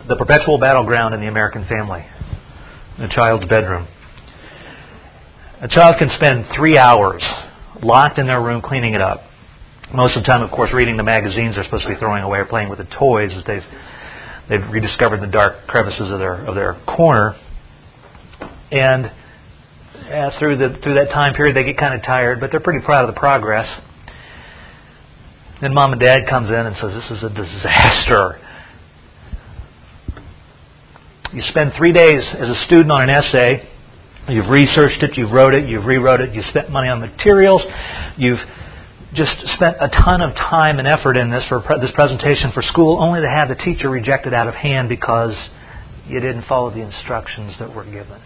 The perpetual battleground in the American family. The child's bedroom. A child can spend 3 hours locked in their room cleaning it up. Most of the time, of course, reading the magazines they're supposed to be throwing away or playing with the toys that they've rediscovered the dark crevices of their corner. And through that time period, they get kind of tired, but they're pretty proud of the progress. Then Mom and Dad comes in and says, "This is a disaster." You spend 3 days as a student on an essay. You've researched it, you've wrote it, you've rewrote it, you've spent money on materials, you've just spent a ton of time and effort in this for this presentation for school, only to have the teacher reject it out of hand because you didn't follow the instructions that were given.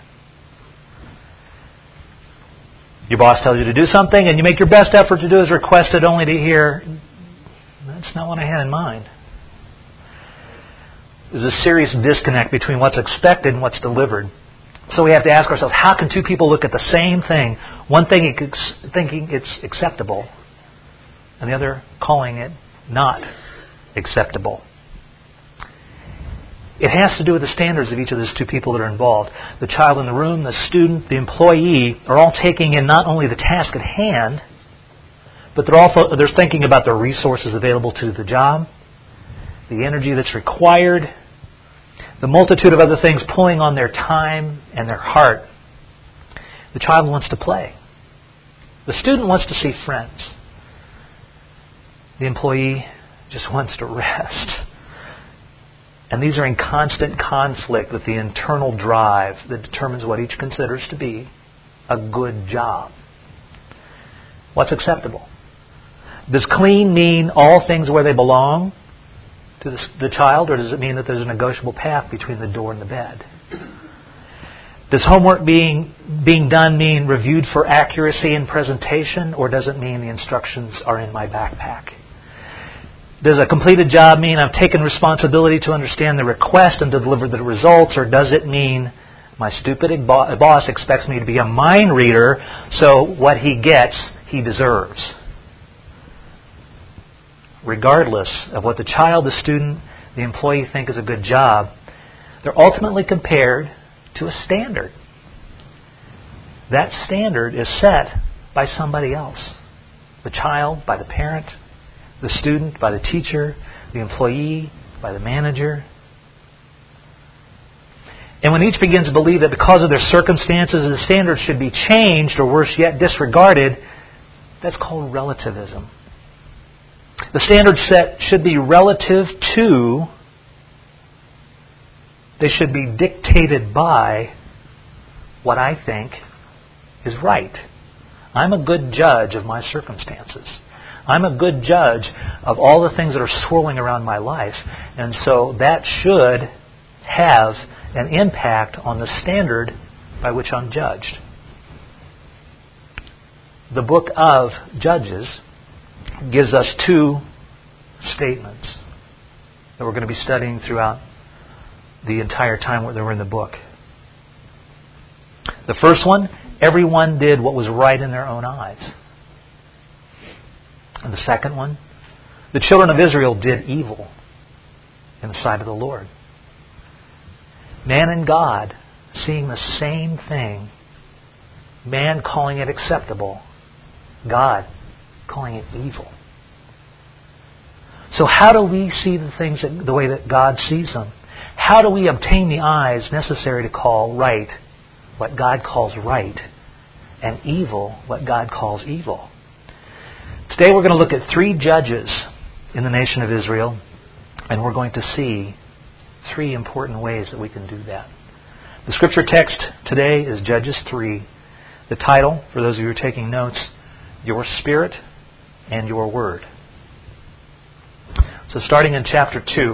Your boss tells you to do something, and you make your best effort to do as requested, only to hear, "That's not what I had in mind." There's a serious disconnect between what's expected and what's delivered. So we have to ask ourselves, how can two people look at the same thing, one thing thinking it's acceptable, and the other calling it not acceptable? It has to do with the standards of each of those two people that are involved. The child in the room, the student, the employee are all taking in not only the task at hand, but they're thinking about the resources available to the job, the energy that's required, the multitude of other things pulling on their time and their heart. The child wants to play. The student wants to see friends. The employee just wants to rest. And these are in constant conflict with the internal drive that determines what each considers to be a good job. What's acceptable? Does clean mean all things where they belong to the child, or does it mean that there's a negotiable path between the door and the bed? Does homework being done mean reviewed for accuracy and presentation, or does it mean the instructions are in my backpack? Does a completed job mean I've taken responsibility to understand the request and to deliver the results, or does it mean my stupid boss expects me to be a mind reader, so what he gets, he deserves? Regardless of what the child, the student, the employee think is a good job, they're ultimately compared to a standard. That standard is set by somebody else. The child by the parent, the student by the teacher, the employee by the manager. And when each begins to believe that because of their circumstances the standard should be changed, or worse yet, disregarded, that's called relativism. The standard set should be relative to, they should be dictated by what I think is right. I'm a good judge of my circumstances. I'm a good judge of all the things that are swirling around my life. And so that should have an impact on the standard by which I'm judged. The book of Judges gives us two statements that we're going to be studying throughout the entire time that we're in the book. The first one, everyone did what was right in their own eyes. And the second one, the children of Israel did evil in the sight of the Lord. Man and God seeing the same thing, man calling it acceptable, God calling it evil. So how do we see the things the way that God sees them? How do we obtain the eyes necessary to call right what God calls right, and evil what God calls evil? Today we're going to look at 3 judges in the nation of Israel, and we're going to see 3 important ways that we can do that. The scripture text today is Judges 3. The title, for those of you who are taking notes, Your Spirit and Your Word. So starting in chapter 2,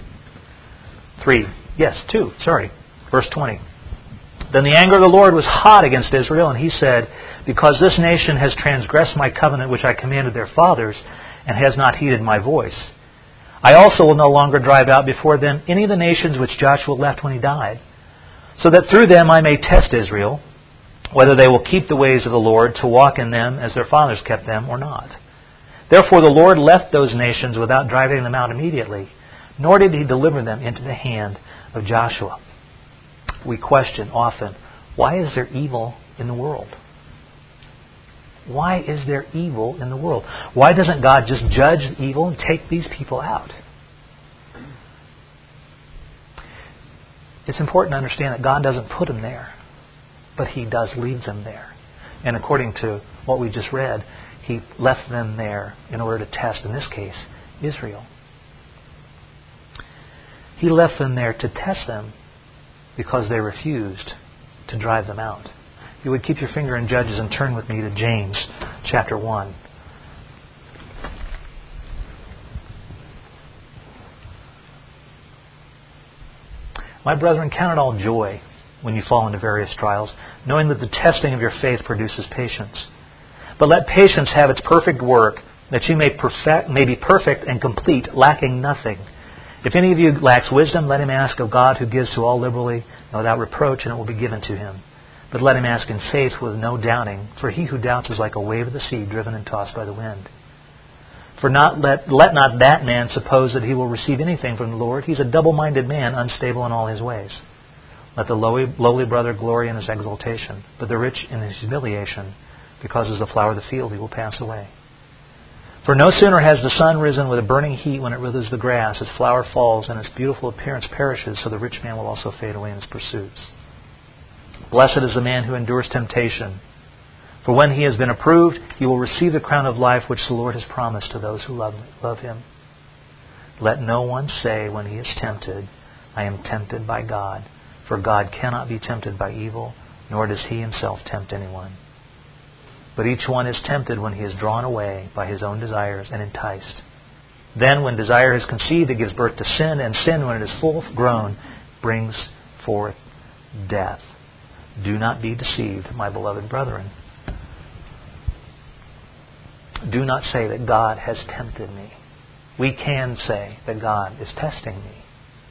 verse 20. Then the anger of the Lord was hot against Israel, and He said, because this nation has transgressed my covenant which I commanded their fathers, and has not heeded my voice, I also will no longer drive out before them any of the nations which Joshua left when he died, so that through them I may test Israel, whether they will keep the ways of the Lord to walk in them as their fathers kept them or not. Therefore the Lord left those nations without driving them out immediately, nor did he deliver them into the hand of Joshua. We question often, why is there evil in the world? Why is there evil in the world? Why doesn't God just judge evil and take these people out? It's important to understand that God doesn't put them there, but He does leave them there. And according to what we just read, He left them there in order to test, in this case, Israel. He left them there to test them because they refused to drive them out. If you would keep your finger in Judges and turn with me to James chapter 1. My brethren, count it all joy when you fall into various trials, knowing that the testing of your faith produces patience. But let patience have its perfect work, that you may be perfect and complete, lacking nothing. If any of you lacks wisdom, let him ask of God, who gives to all liberally and without reproach, and it will be given to him. But let him ask in faith with no doubting, for he who doubts is like a wave of the sea, driven and tossed by the wind. For let not that man suppose that he will receive anything from the Lord. He's a double-minded man, unstable in all his ways. Let the lowly brother glory in his exaltation, but the rich in his humiliation, because as the flower of the field he will pass away. For no sooner has the sun risen with a burning heat when it withers the grass, its flower falls, and its beautiful appearance perishes, so the rich man will also fade away in his pursuits. Blessed is the man who endures temptation, for when he has been approved, he will receive the crown of life which the Lord has promised to those who love him. Let no one say when he is tempted, I am tempted by God, for God cannot be tempted by evil, nor does he himself tempt anyone. But each one is tempted when he is drawn away by his own desires and enticed. Then when desire is conceived, it gives birth to sin, and sin, when it is full grown, brings forth death. Do not be deceived, my beloved brethren. Do not say that God has tempted me. We can say that God is testing me.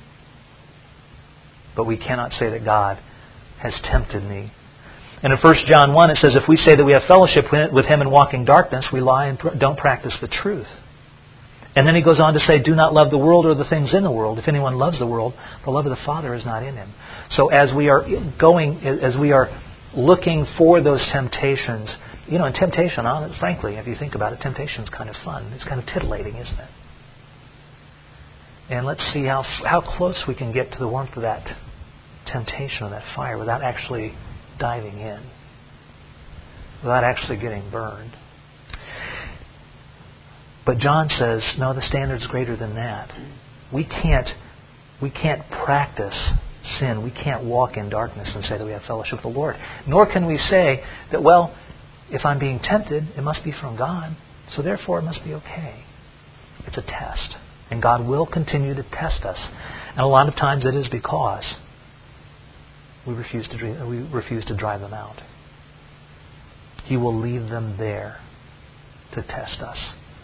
But we cannot say that God has tempted me. And in 1 John 1 it says, if we say that we have fellowship with Him and walk in darkness, we lie and don't practice the truth. And then he goes on to say, do not love the world or the things in the world. If anyone loves the world, the love of the Father is not in him. So as we are looking for those temptations, and temptation, frankly, if you think about it, temptation is kind of fun. It's kind of titillating, isn't it? And let's see how close we can get to the warmth of that temptation, of that fire, without actually diving in, without actually getting burned. But John says, no, the standard's greater than that. We can't practice sin. We can't walk in darkness and say that we have fellowship with the Lord. Nor can we say that, well, if I'm being tempted, it must be from God, so therefore it must be okay. It's a test. And God will continue to test us. And a lot of times it is because we refuse to drive them out. He will leave them there to test us.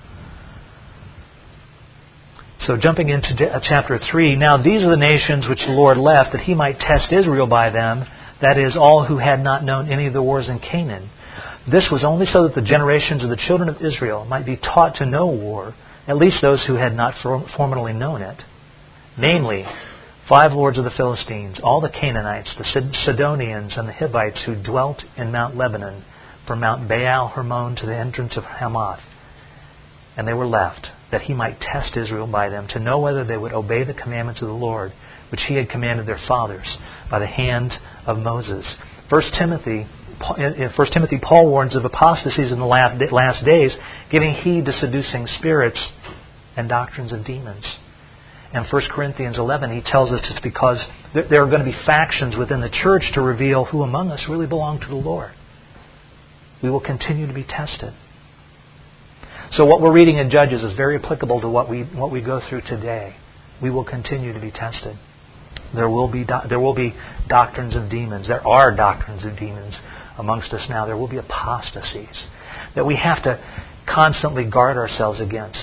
So jumping into chapter 3, now these are the nations which the Lord left, that He might test Israel by them, that is, all who had not known any of the wars in Canaan. This was only so that the generations of the children of Israel might be taught to know war, at least those who had not formerly known it. Namely, 5 lords of the Philistines, all the Canaanites, the Sidonians, and the Hivites who dwelt in Mount Lebanon, from Mount Baal Hermon to the entrance of Hamath. And they were left, that He might test Israel by them, to know whether they would obey the commandments of the Lord, which He had commanded their fathers by the hand of Moses. 1 Timothy, Paul warns of apostasies in the last days, giving heed to seducing spirits and doctrines of demons. And 1 Corinthians 11, he tells us it's because there are going to be factions within the church to reveal who among us really belong to the Lord. We will continue to be tested. So what we're reading in Judges is very applicable to what we go through today. We will continue to be tested. There will be doctrines of demons. There are doctrines of demons amongst us now. There will be apostasies that we have to constantly guard ourselves against.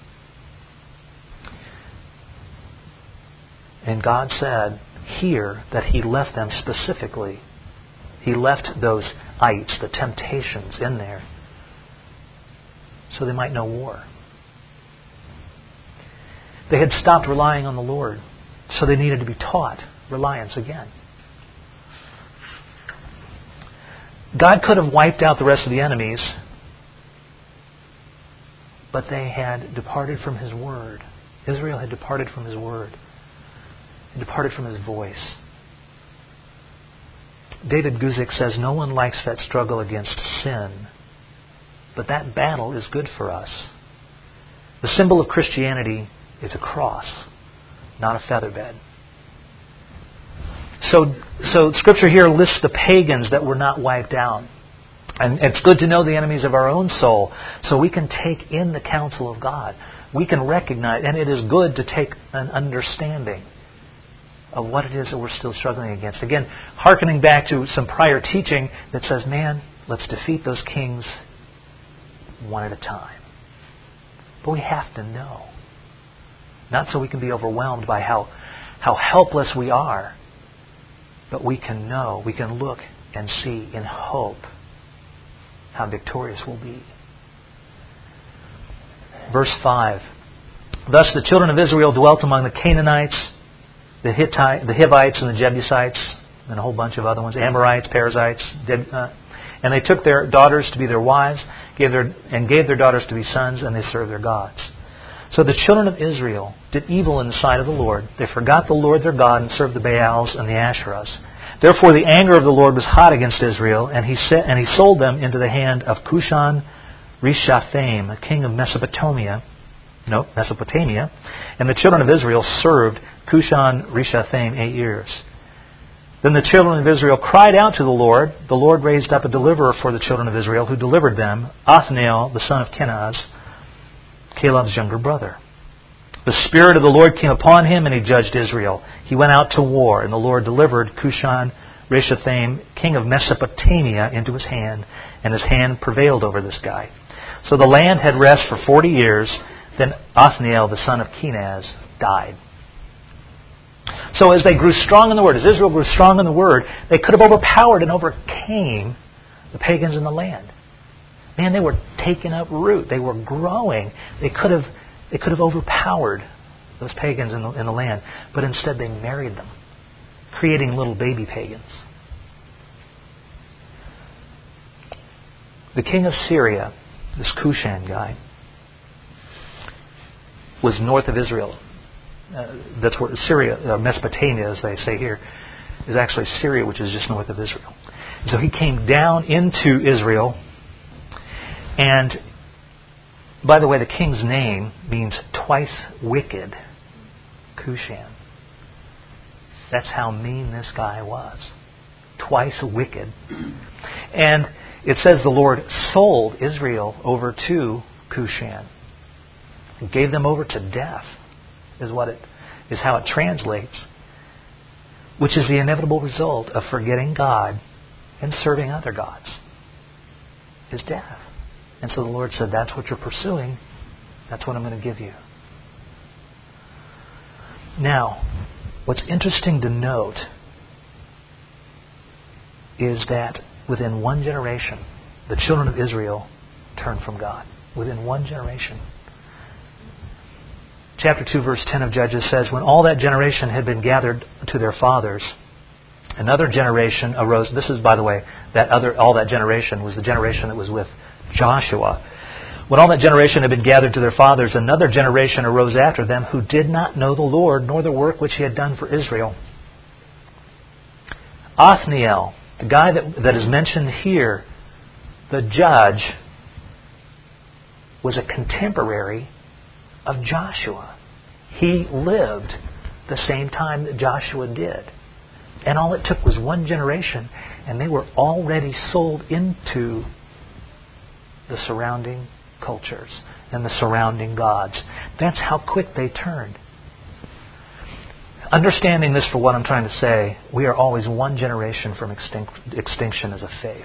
And God said here that He left them specifically. He left those ites, the temptations, in there so they might know war. They had stopped relying on the Lord, so they needed to be taught reliance again. God could have wiped out the rest of the enemies, but they had departed from His Word. Israel had departed from His Word. Had departed from His voice. David Guzik says, no one likes that struggle against sin, but that battle is good for us. The symbol of Christianity is a cross, not a featherbed. So Scripture here lists the pagans that were not wiped out. And it's good to know the enemies of our own soul, so we can take in the counsel of God. We can recognize, and it is good to take an understanding of what it is that we're still struggling against. Again, hearkening back to some prior teaching that says, man, let's defeat those kings one at a time. But we have to know. Not so we can be overwhelmed by how helpless we are, but we can know, we can look and see in hope how victorious we'll be. Verse 5. Thus the children of Israel dwelt among the Canaanites, the Hivites and the Jebusites, and a whole bunch of other ones, Amorites, Perizzites, and they took their daughters to be their wives, gave their daughters to be sons, and they served their gods. So the children of Israel did evil in the sight of the Lord. They forgot the Lord their God and served the Baals and the Asherahs. Therefore the anger of the Lord was hot against Israel, and he sold them into the hand of Cushan Rishathaim, a king of Mesopotamia, and the children of Israel served Cushan Rishathaim 8 years. Then the children of Israel cried out to the Lord. The Lord raised up a deliverer for the children of Israel, who delivered them, Othniel, the son of Kenaz, Caleb's younger brother. The Spirit of the Lord came upon him, and he judged Israel. He went out to war, and the Lord delivered Cushan Rishathaim, king of Mesopotamia, into his hand, and his hand prevailed over this guy. So the land had rest for 40 years. Then Othniel, the son of Kenaz, died. So as they grew strong in the Word, as Israel grew strong in the Word, they could have overpowered and overcame the pagans in the land. Man, they were taking up root. They were growing. They could have overpowered those pagans in the land. But instead they married them, creating little baby pagans. The king of Syria, this Cushan guy, was north of Israel. That's where Syria, Mesopotamia, as they say here, is actually Syria, which is just north of Israel. So he came down into Israel. And, by the way, the king's name means twice wicked, Cushan. That's how mean this guy was. Twice wicked. And it says the Lord sold Israel over to Cushan. He gave them over to death, is how it translates, which is the inevitable result of forgetting God and serving other gods, is death. And so the Lord said, that's what you're pursuing. That's what I'm going to give you. Now, what's interesting to note is that within one generation, the children of Israel turned from God. Within one generation. Chapter 2, verse 10 of Judges says, when all that generation had been gathered to their fathers, another generation arose. This is, by the way, all that generation was the generation that was with Joshua. When all that generation had been gathered to their fathers, another generation arose after them who did not know the Lord nor the work which He had done for Israel. Othniel, the guy that is mentioned here, the judge, was a contemporary of Joshua. He lived the same time that Joshua did. And all it took was one generation, and they were already sold into the surrounding cultures and the surrounding gods. That's how quick they turned. Understanding this for what I'm trying to say, we are always one generation from extinction as a faith.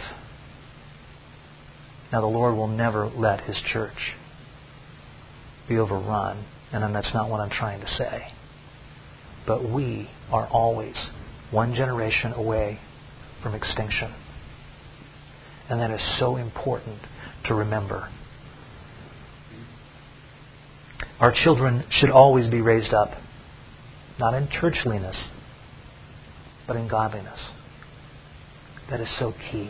Now the Lord will never let His church be overrun, and that's not what I'm trying to say. But we are always one generation away from extinction. And that is so important to remember. Our children should always be raised up, not in churchliness, but in godliness. That is so key.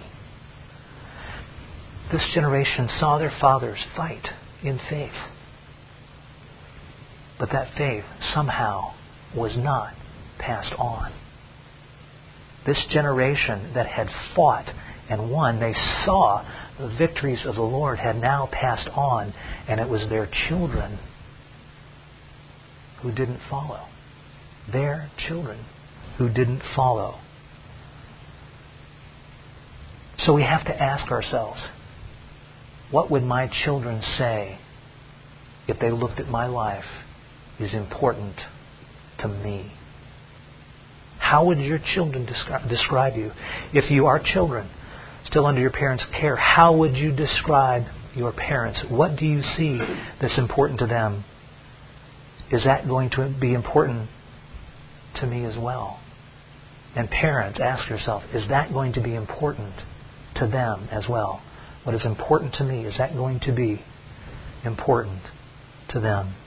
This generation saw their fathers fight in faith. But that faith somehow was not passed on. This generation that had fought and won, they saw the victories of the Lord had now passed on, and it was their children who didn't follow. Their children who didn't follow. So we have to ask ourselves, what would my children say if they looked at my life as important to me? How would your children describe you? If you are children, still under your parents' care, how would you describe your parents? What do you see that's important to them? Is that going to be important to me as well? And parents, ask yourself, is that going to be important to them as well? What is important to me, is that going to be important to them?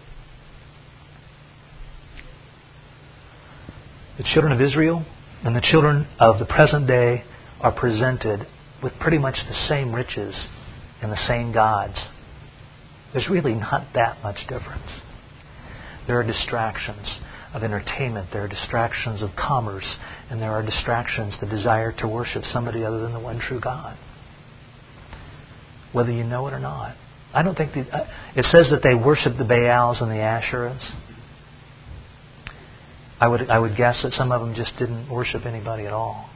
The children of Israel and the children of the present day are presented with pretty much the same riches and the same gods. There's really not that much difference. There are distractions of entertainment, there are distractions of commerce, and there are distractions, the desire to worship somebody other than the one true God. Whether you know it or not. I don't think it says that they worship the Baals and the Asherahs. I would guess that some of them just didn't worship anybody at all.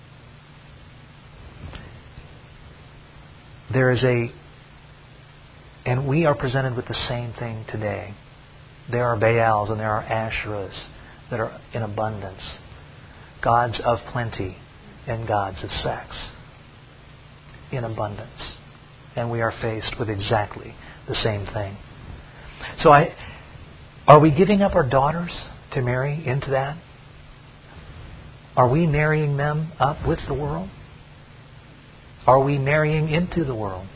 And we are presented with the same thing today. There are Baals and there are Asherahs that are in abundance. Gods of plenty and gods of sex. In abundance. And we are faced with exactly the same thing. So are we giving up our daughters to marry into that? Are we marrying them up with the world? Are we marrying into the world?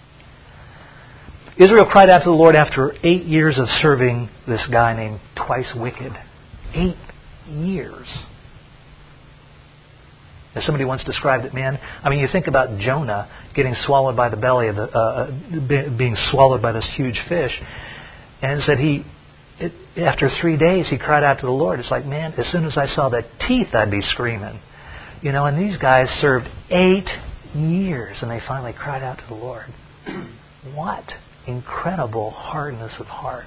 Israel cried out to the Lord after 8 years of serving this guy named Twice Wicked. 8 years. As somebody once described it, man, I mean, you think about Jonah getting swallowed by the belly of being swallowed by this huge fish, and it said after 3 days he cried out to the Lord. It's like, man, as soon as I saw the teeth, I'd be screaming. You know, and these guys served 8 years, and they finally cried out to the Lord. What incredible hardness of heart.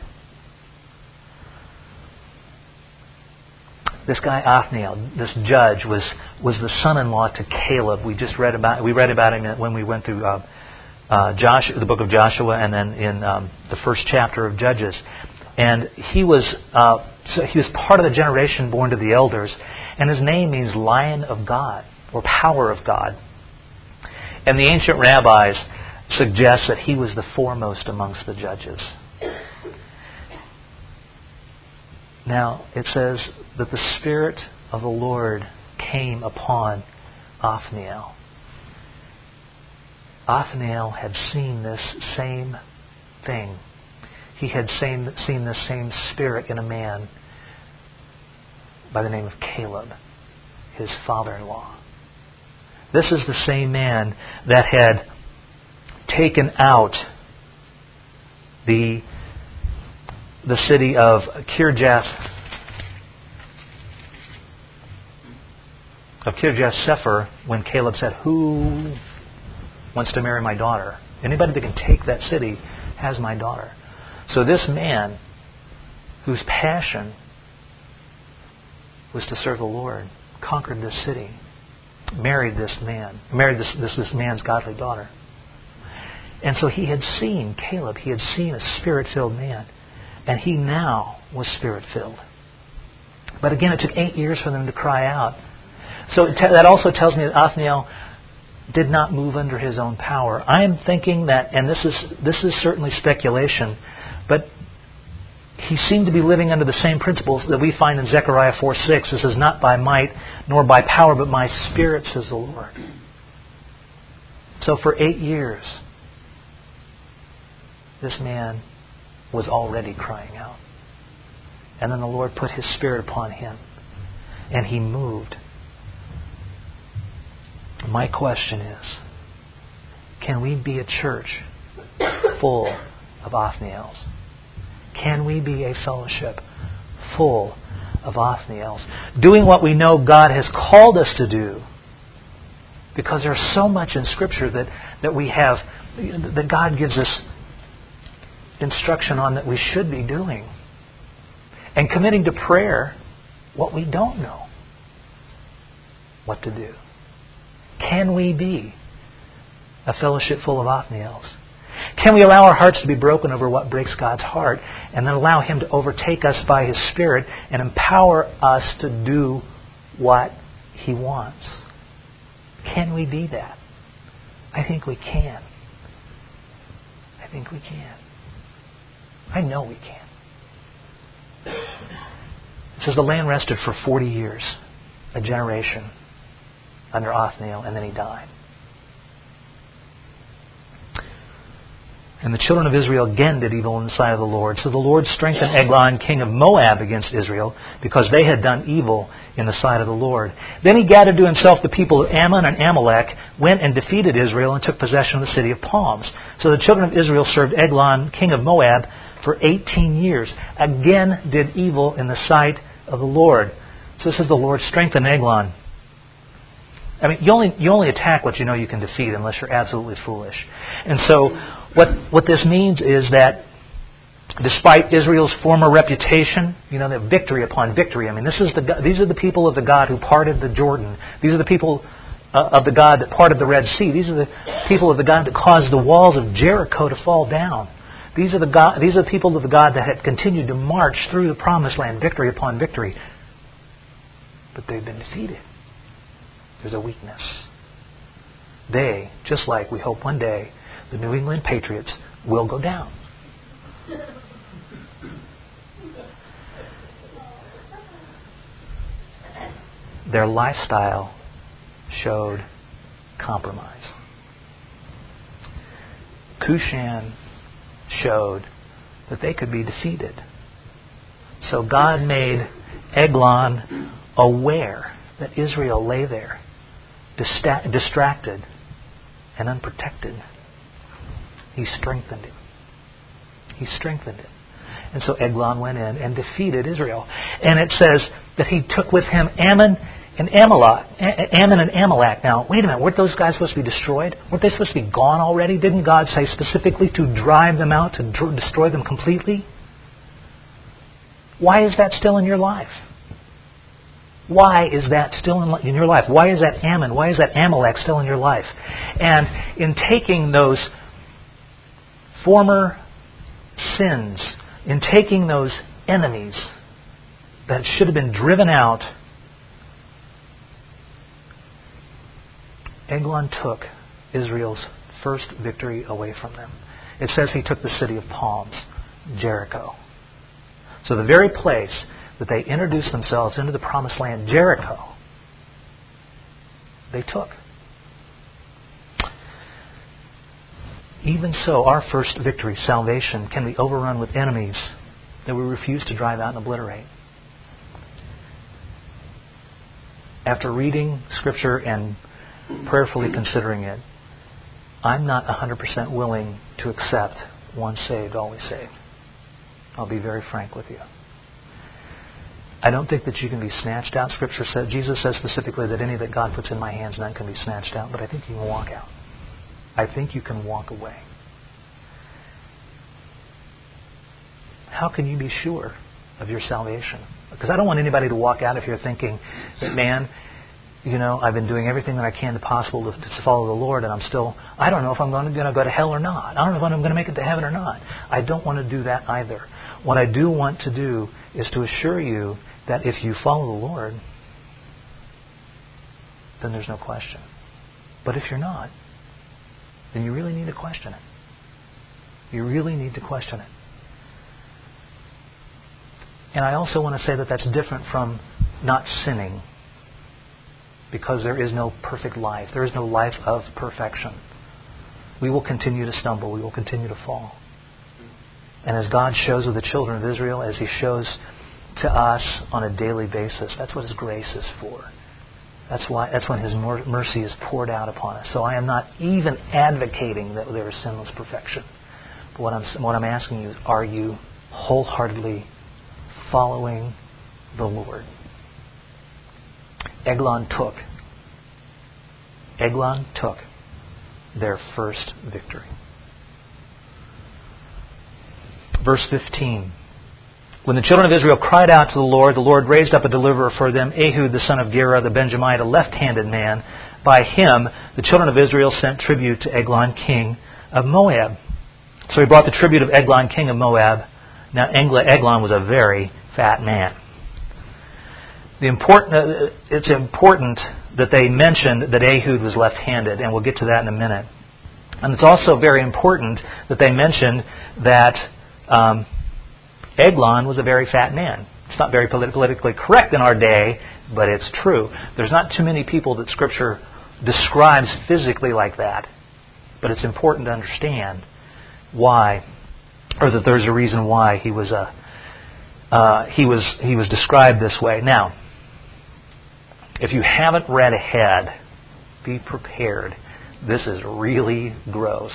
This guy Othniel, this judge, was the son-in-law to Caleb. We read about him when we went through the book of Joshua, and then in the first chapter of Judges. And he was part of the generation born to the elders, and his name means Lion of God or Power of God. And the ancient rabbis suggest that he was the foremost amongst the judges. Now, it says that the Spirit of the Lord came upon Othniel. Othniel had seen this same thing. He had seen the same spirit in a man by the name of Caleb, his father-in-law. This is the same man that had taken out the city of Kirjath Sefer when Caleb said, "Who wants to marry my daughter? Anybody that can take that city has my daughter." So this man, whose passion was to serve the Lord, conquered this city, married this man's godly daughter. And so he had seen Caleb, he had seen a Spirit-filled man, and he now was Spirit-filled. But again, it took 8 years for them to cry out. So that also tells me that Othniel did not move under his own power. I am thinking that, and this is certainly speculation, but he seemed to be living under the same principles that we find in Zechariah 4:6. It says, "Not by might nor by power, but my Spirit, says the Lord." So for 8 years, this man was already crying out. And then the Lord put His Spirit upon him, and he moved. My question is, can we be a church full of Othniels? Can we be a fellowship full of Othniels? Doing what we know God has called us to do. Because there's so much in Scripture that we have, that God gives us instruction on that we should be doing. And committing to prayer what we don't know what to do. Can we be a fellowship full of Othniels? Can we allow our hearts to be broken over what breaks God's heart, and then allow Him to overtake us by His Spirit and empower us to do what He wants? Can we be that? I think we can. I think we can. I know we can. It says the land rested for 40 years, a generation, under Othniel, and then he died. And the children of Israel again did evil in the sight of the Lord. So the Lord strengthened Eglon, king of Moab, against Israel, because they had done evil in the sight of the Lord. Then he gathered to himself the people of Ammon and Amalek, went and defeated Israel, and took possession of the city of palms. So the children of Israel served Eglon, king of Moab, for 18 years. Again did evil in the sight of the Lord. So this is the Lord strengthened Eglon. I mean, you only attack what you know you can defeat unless you're absolutely foolish. And so what this means is that despite Israel's former reputation, the victory upon victory. I mean, these are the people of the God who parted the Jordan. These are the people of the God that parted the Red Sea. These are the people of the God that caused the walls of Jericho to fall down. These are the people of the God that had continued to march through the Promised Land, victory upon victory. But they've been defeated. There's a weakness. They, just like we hope one day, the New England Patriots will go down. Their lifestyle showed compromise. Cushan showed that they could be defeated. So God made Eglon aware that Israel lay there, distracted and unprotected. He strengthened him. He strengthened him. And so Eglon went in and defeated Israel. And it says that he took with him Ammon and Amalek. Now, wait a minute. Weren't those guys supposed to be destroyed? Weren't they supposed to be gone already? Didn't God say specifically to drive them out, to destroy them completely? Why is that still in your life? Why is that still in your life? Why is that Ammon? Why is that Amalek still in your life? And in taking those former sins, in taking those enemies that should have been driven out, Eglon took Israel's first victory away from them. It says he took the city of palms, Jericho. So the very place that they introduced themselves into the Promised Land, Jericho, they took. Even so, our first victory, salvation, can be overrun with enemies that we refuse to drive out and obliterate. After reading Scripture and prayerfully considering it, I'm not 100% willing to accept once saved, always saved. I'll be very frank with you. I don't think that you can be snatched out. Scripture says, Jesus says specifically that any that God puts in my hands, none can be snatched out. But I think you can walk out. I think you can walk away. How can you be sure of your salvation? Because I don't want anybody to walk out if you're thinking that, man, I've been doing everything that I can possible to follow the Lord, and I don't know if I'm going to go to hell or not. I don't know if I'm going to make it to heaven or not. I don't want to do that either. What I do want to do is to assure you that if you follow the Lord, then there's no question. But if you're not, then you really need to question it. You really need to question it. And I also want to say that that's different from not sinning, because there is no perfect life. There is no life of perfection. We will continue to stumble. We will continue to fall. And as God shows with the children of Israel, as He shows to us on a daily basis, that's what His grace is for. That's when His mercy is poured out upon us. So I am not even advocating that there is sinless perfection. But what I'm asking you is, are you wholeheartedly following the Lord? Eglon took their first victory. Verse 15. When the children of Israel cried out to the Lord raised up a deliverer for them, Ehud the son of Gera, the Benjamite, a left-handed man. By him, the children of Israel sent tribute to Eglon, king of Moab. So he brought the tribute of Eglon, king of Moab. Now Eglon was a very fat man. It's important that they mentioned that Ehud was left-handed, and we'll get to that in a minute. And it's also very important that they mentioned that Eglon was a very fat man. It's not very politically correct in our day, but it's true. There's not too many people that Scripture describes physically like that. But it's important to understand why, or that there's a reason why he was described this way. Now, if you haven't read ahead, be prepared. This is really gross.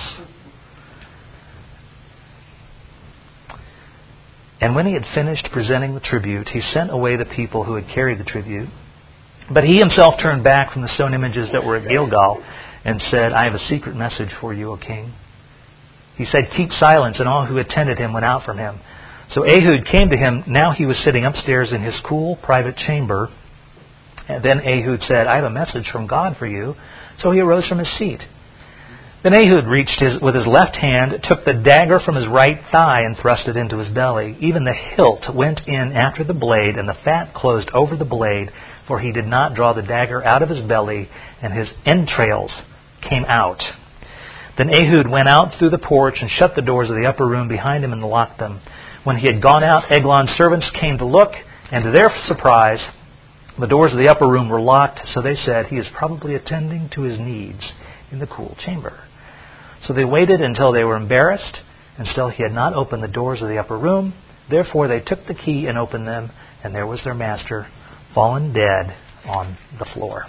And when he had finished presenting the tribute, he sent away the people who had carried the tribute. But he himself turned back from the stone images that were at Gilgal and said, I have a secret message for you, O king. He said, keep silence, and all who attended him went out from him. So Ehud came to him. Now he was sitting upstairs in his cool private chamber. And then Ehud said, I have a message from God for you. So he arose from his seat. Then Ehud reached with his left hand, took the dagger from his right thigh and thrust it into his belly. Even the hilt went in after the blade, and the fat closed over the blade, for he did not draw the dagger out of his belly, and his entrails came out. Then Ehud went out through the porch and shut the doors of the upper room behind him and locked them. When he had gone out, Eglon's servants came to look, and to their surprise, the doors of the upper room were locked, so they said, he is probably attending to his needs in the cool chamber. So they waited until they were embarrassed, and still he had not opened the doors of the upper room. Therefore they took the key and opened them, and there was their master, fallen dead on the floor.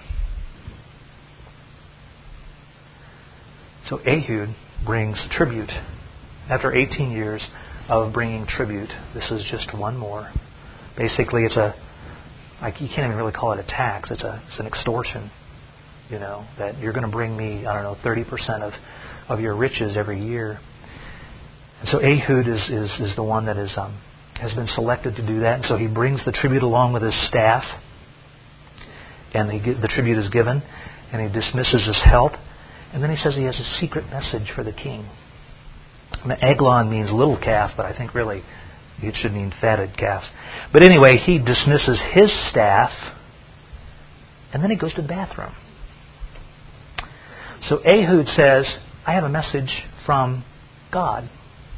So Ehud brings tribute. After 18 years of bringing tribute, this is just one more. Basically, you can't even really call it a tax. It's an extortion. That you're going to bring me, 30% of your riches every year. And so Ehud is the one that has been selected to do that. And so he brings the tribute along with his staff, and the tribute is given, and he dismisses his help. And then he says he has a secret message for the king. Now, Eglon means little calf, but I think really it should mean fatted calf. But anyway, he dismisses his staff, and then he goes to the bathroom. So Ehud says, I have a message from God.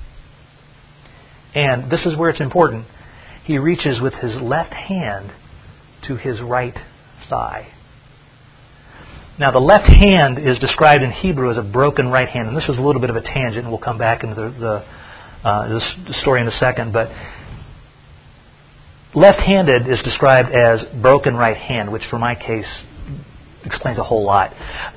And this is where it's important. He reaches with his left hand to his right thigh. Now, the left hand is described in Hebrew as a broken right hand. And this is a little bit of a tangent, and we'll come back into the story in a second. But left-handed is described as broken right hand, which for my case explains a whole lot.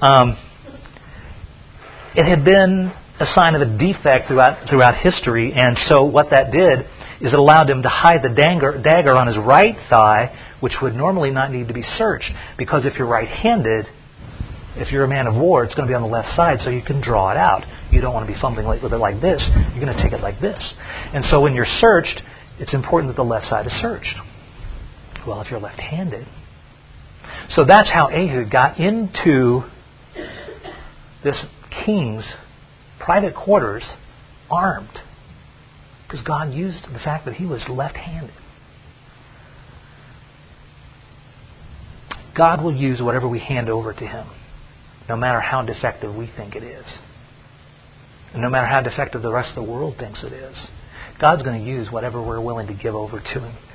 It had been a sign of a defect throughout history, and so what that did is it allowed him to hide the dagger on his right thigh, which would normally not need to be searched, because if you're right-handed, if you're a man of war, it's going to be on the left side, so you can draw it out. You don't want to be fumbling with it like this. You're going to take it like this. And so when you're searched, it's important that the left side is searched. Well, if you're left-handed. So that's how Ehud got into this king's private quarters armed. Because God used the fact that he was left-handed. God will use whatever we hand over to him, no matter how defective we think it is. And no matter how defective the rest of the world thinks it is. God's going to use whatever we're willing to give over to him.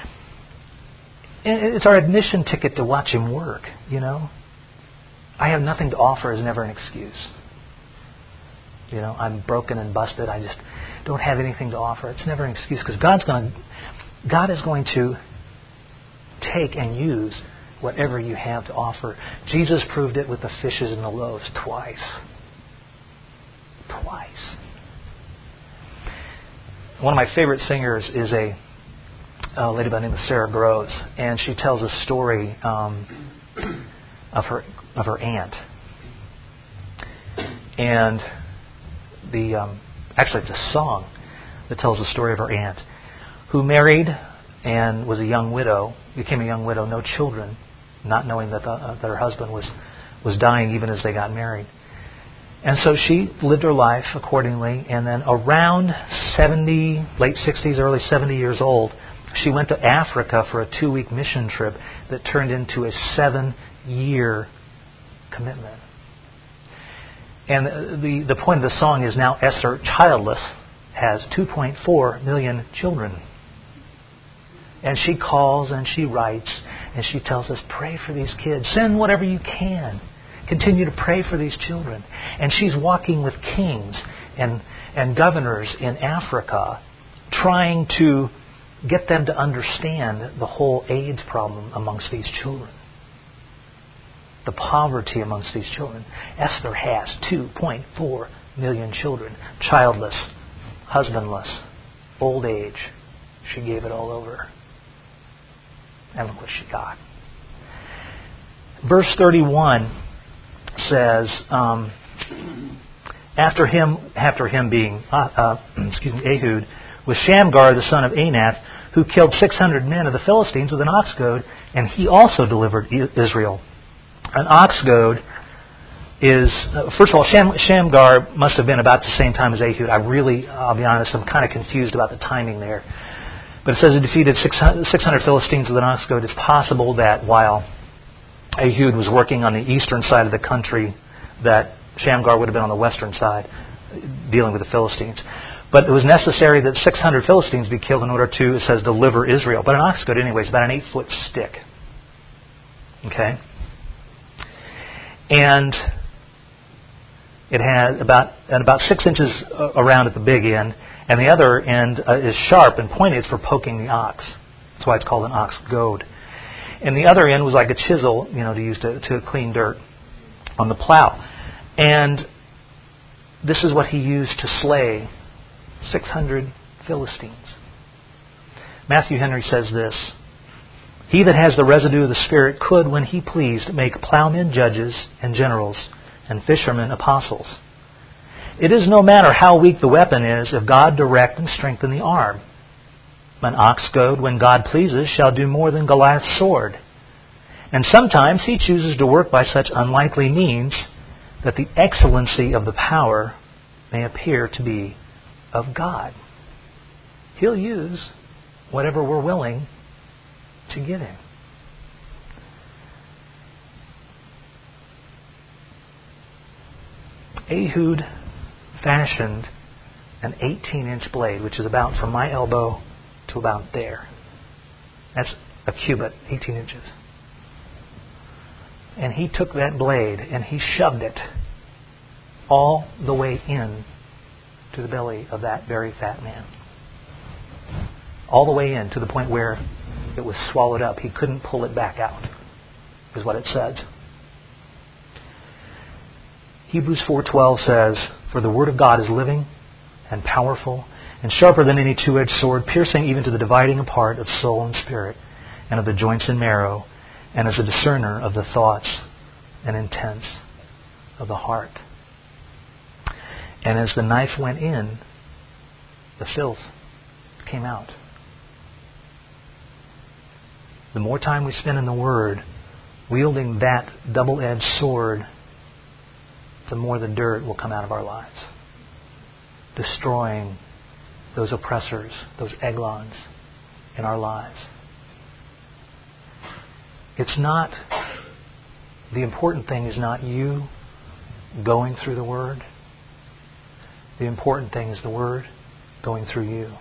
And it's our admission ticket to watch him work, I have nothing to offer is never an excuse. I'm broken and busted. I just don't have anything to offer. It's never an excuse, because God is going to take and use whatever you have to offer. Jesus proved it with the fishes and the loaves twice. One of my favorite singers is a lady by the name of Sarah Groves, and she tells a story of her aunt. And actually, it's a song that tells the story of her aunt, who married and was a young widow, became a young widow, no children, not knowing that her husband was dying even as they got married. And so she lived her life accordingly, and then around 70, late 60s, early 70 years old, she went to Africa for a 2-week mission trip that turned into a 7-year commitment. And the point of the song is, now Esther, childless, has 2.4 million children. And she calls and she writes and she tells us, pray for these kids. Send whatever you can. Continue to pray for these children. And she's walking with kings and governors in Africa, trying to get them to understand the whole AIDS problem amongst these children. The poverty amongst these children. Esther has 2.4 million children. Childless, husbandless, old age. She gave it all over. And look what she got. Verse 31 says, after him being Ehud, was Shamgar the son of Anath, who killed 600 men of the Philistines with an ox goad, and he also delivered Israel. An ox goad is, first of all, Shamgar must have been about the same time as Ehud. I'll be honest, I'm kind of confused about the timing there. But it says he defeated 600 Philistines with an ox goad. It's possible that while Ehud was working on the eastern side of the country, that Shamgar would have been on the western side, dealing with the Philistines. But it was necessary that 600 Philistines be killed in order to, it says, deliver Israel. But an ox goad, anyway, is about an 8-foot stick. Okay? And it has about 6 inches around at the big end, and the other end is sharp and pointed. It's for poking the ox. That's why it's called an ox goad. And the other end was like a chisel, to use to clean dirt on the plow. And this is what he used to slay 600 Philistines. Matthew Henry says this: he that has the residue of the Spirit could, when he pleased, make plowmen judges and generals, and fishermen apostles. It is no matter how weak the weapon is, if God direct and strengthen the arm. An ox goad, when God pleases, shall do more than Goliath's sword. And sometimes he chooses to work by such unlikely means that the excellency of the power may appear to be of God. He'll use whatever we're willing to give him. Ehud fashioned an 18-inch blade, which is about from my elbow to about there. That's a cubit, 18 inches. And he took that blade and he shoved it all the way in to the belly of that very fat man. All the way in, to the point where it was swallowed up. He couldn't pull it back out, is what it says. Hebrews 4:12 says, for the word of God is living and powerful and sharper than any two-edged sword, piercing even to the dividing apart of soul and spirit, and of the joints and marrow, and is a discerner of the thoughts and intents of the heart. And as the knife went in, the filth came out. The more time we spend in the Word, wielding that double-edged sword, the more the dirt will come out of our lives, destroying those oppressors, those eglons in our lives. The important thing is not you going through the Word. The important thing is the Word going through you.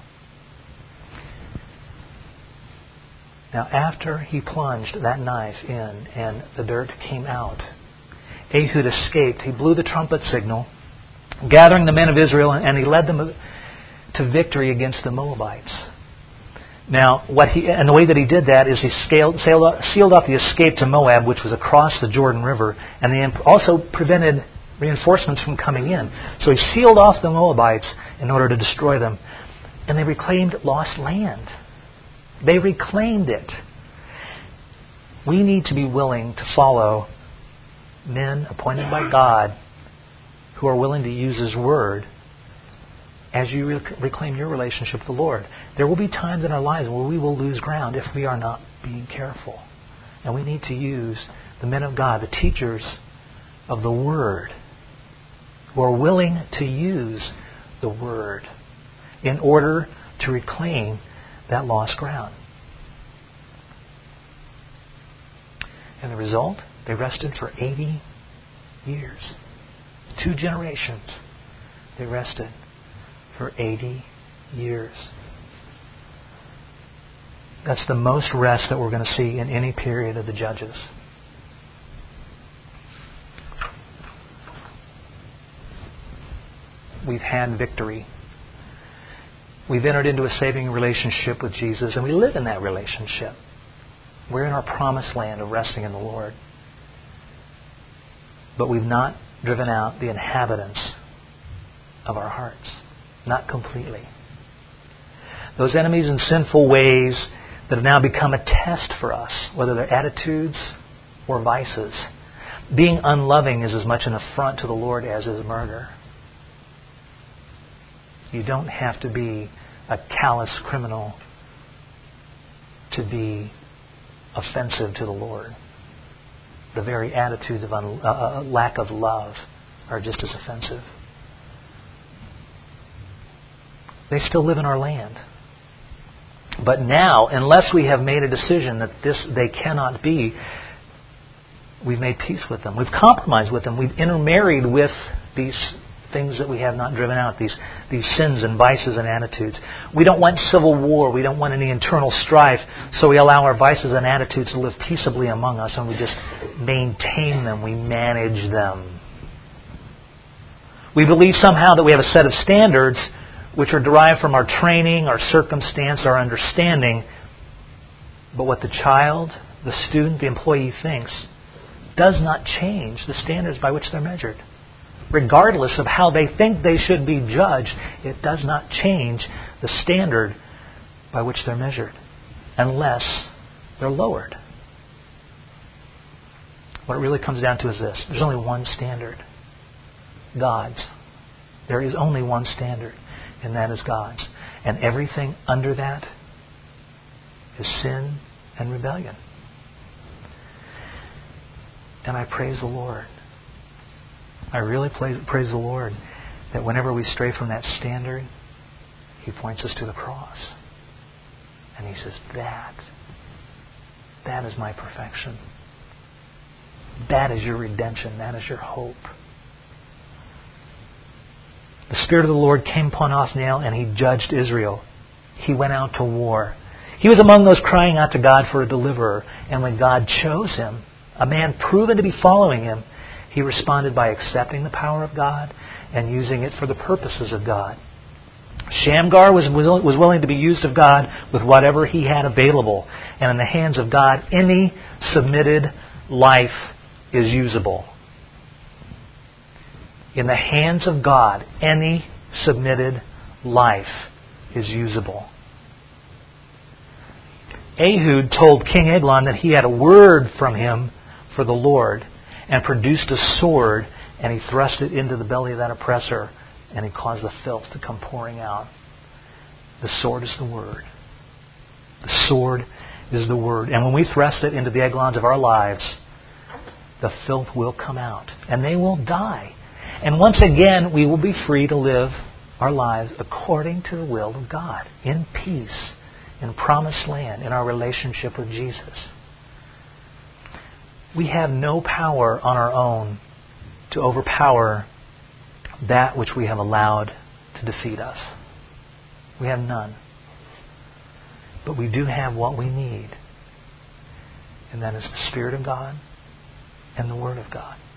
Now, after he plunged that knife in and the dirt came out, Ehud escaped. He blew the trumpet signal, gathering the men of Israel, and he led them to victory against the Moabites. Now, the way that he did that is he sealed off the escape to Moab, which was across the Jordan River, and he also prevented reinforcements from coming in. So he sealed off the Moabites in order to destroy them. And they reclaimed lost land. They reclaimed it. We need to be willing to follow men appointed by God who are willing to use His Word as you reclaim your relationship with the Lord. There will be times in our lives where we will lose ground if we are not being careful. And we need to use the men of God, the teachers of the Word, who are willing to use the Word in order to reclaim that lost ground. And the result, they rested for 80 years. 2 generations, they rested for 80 years. That's the most rest that we're going to see in any period of the Judges. We've had victory. We've entered into a saving relationship with Jesus, and we live in that relationship. We're in our promised land of resting in the Lord. But we've not driven out the inhabitants of our hearts. Not completely. Those enemies and sinful ways that have now become a test for us, whether they're attitudes or vices. Being unloving is as much an affront to the Lord as is murder. You don't have to be a callous criminal to be offensive to the Lord. The very attitudes of lack of love are just as offensive. They still live in our land. But now, unless we have made a decision that they cannot be, we've made peace with them. We've compromised with them. We've intermarried with these things that we have not driven out, these sins and vices and attitudes. We don't want civil war. We don't want any internal strife. So we allow our vices and attitudes to live peaceably among us, and we just maintain them. We manage them. We believe somehow that we have a set of standards which are derived from our training, our circumstance, our understanding. But what the child, the student, the employee thinks does not change the standards by which they're measured. Regardless of how they think they should be judged, it does not change the standard by which they're measured, unless they're lowered. What it really comes down to is this. There's only one standard. God's. There is only one standard, and that is God's. And everything under that is sin and rebellion. And I praise the Lord. I really praise the Lord that whenever we stray from that standard, He points us to the cross. And He says, that is my perfection. That is your redemption. That is your hope. The Spirit of the Lord came upon Othniel, and he judged Israel. He went out to war. He was among those crying out to God for a deliverer. And when God chose him, a man proven to be following Him, he responded by accepting the power of God and using it for the purposes of God. Shamgar was willing to be used of God with whatever he had available. And in the hands of God, any submitted life is usable. In the hands of God, any submitted life is usable. Ehud told King Eglon that he had a word from him for the Lord, and produced a sword, and he thrust it into the belly of that oppressor, and he caused the filth to come pouring out. The sword is the Word. The sword is the Word. And when we thrust it into the Eglons of our lives, the filth will come out, and they will die. And once again, we will be free to live our lives according to the will of God, in peace, in promised land, in our relationship with Jesus. We have no power on our own to overpower that which we have allowed to defeat us. We have none. But we do have what we need, and that is the Spirit of God and the Word of God.